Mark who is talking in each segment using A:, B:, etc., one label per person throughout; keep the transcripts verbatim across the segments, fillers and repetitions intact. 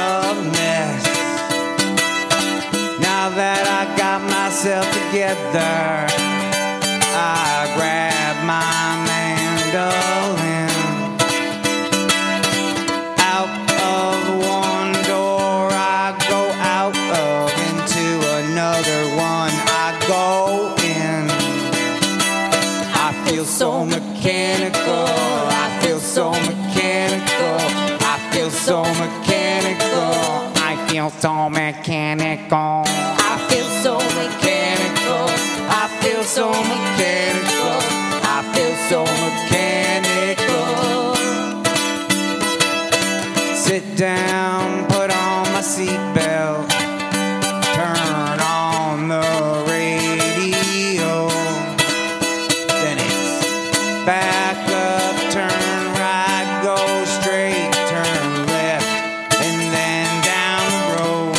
A: a mess. Now that I got myself together, I grab my mandolin. Out of one door I go out of, into another one I go in. I feel so mechanical, I feel so mechanical, I feel so mechanical, I feel so mechanical, I feel so mechanical, I feel so mechanical, I feel so mechanical. Sit down, put on my seatbelt, turn on the radio. Then it's back up, turn right, go straight, turn left, and then down the road.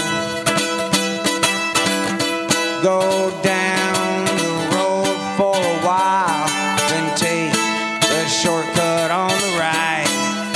A: Go down the road for a while, then take the shortcut on the right.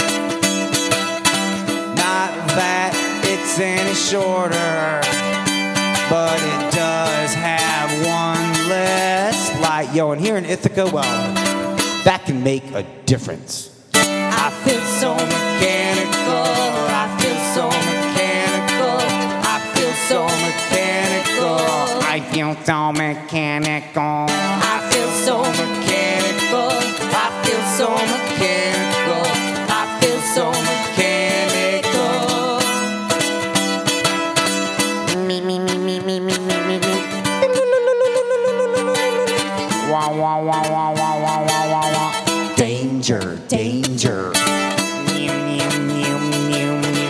A: Not that it's any shorter, but it does have one less light. Yo, and here in Ithaca, well, that can make a difference. I feel so mechanical, I feel so mechanical, I feel so mechanical, I feel so mechanical, I feel so mechanical, I feel so mechanical, I feel so mechanical. Me, me, me, me, me, me, me, me, me. Wah, wah, wah, wah, wah, wah, wah, wah, wah. Danger, danger. Mew, mew, mew, mew, mew.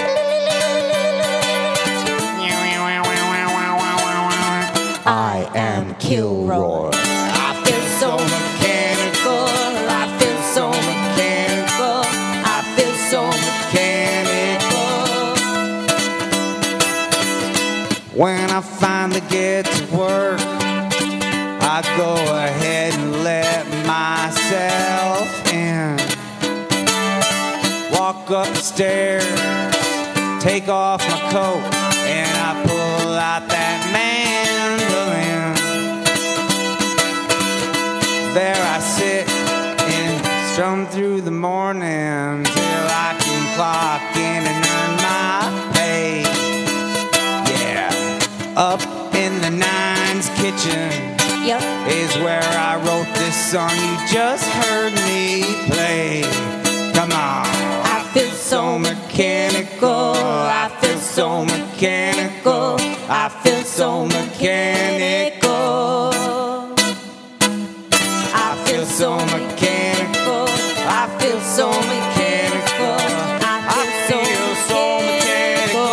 A: I am Kilroy. I feel so mechanical, I feel so mechanical, I feel so mechanical. When I finally get to work, I go ahead and let myself in. Walk up the stairs, take off my coat, and I pull out that mandolin. There I sit and strum through the morning till I can clock in and earn my pay. Yeah, up in the Nines kitchen. Yep. Is where I wrote this song you just heard me play. Come on. I feel so mechanical, I feel so mechanical, I feel so mechanical. I feel so mechanical, I feel so mechanical, I feel so mechanical.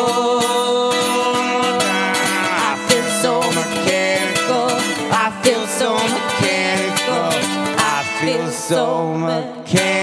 A: I feel so mechanical, I feel so mechanical, I feel so mechanical.